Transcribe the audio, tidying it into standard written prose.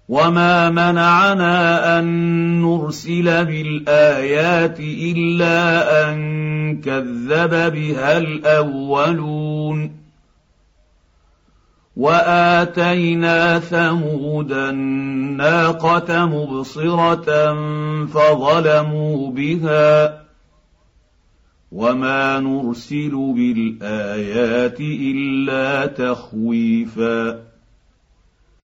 وما منعنا ان نرسل بالايات الا ان كذب بها الاولون واتينا ثمود الناقه مبصره فظلموا بها وما نرسل بالايات الا تخويفا